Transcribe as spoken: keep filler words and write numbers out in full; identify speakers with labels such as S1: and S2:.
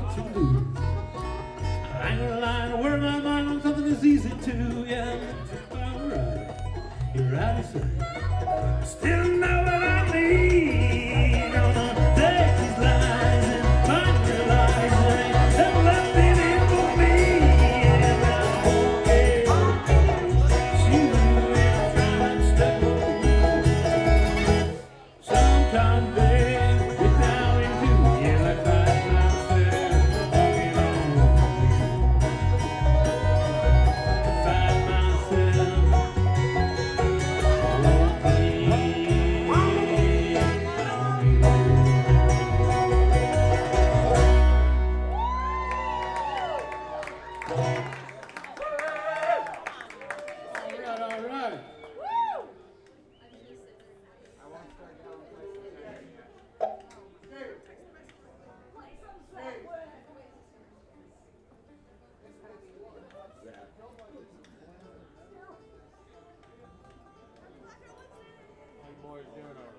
S1: to lose. I ain't gonna lie, to work my mind on something that's easy to, yeah. Alright, you're out of sight. Still know what I need. Gonna take these lies and find your lies. There ain't never left in it for me. And I'm okay. You ain't trying to step up. Sometimes, babe, get down into, yeah, like fight myself. Walking on, fight myself.
S2: Boys doing all right.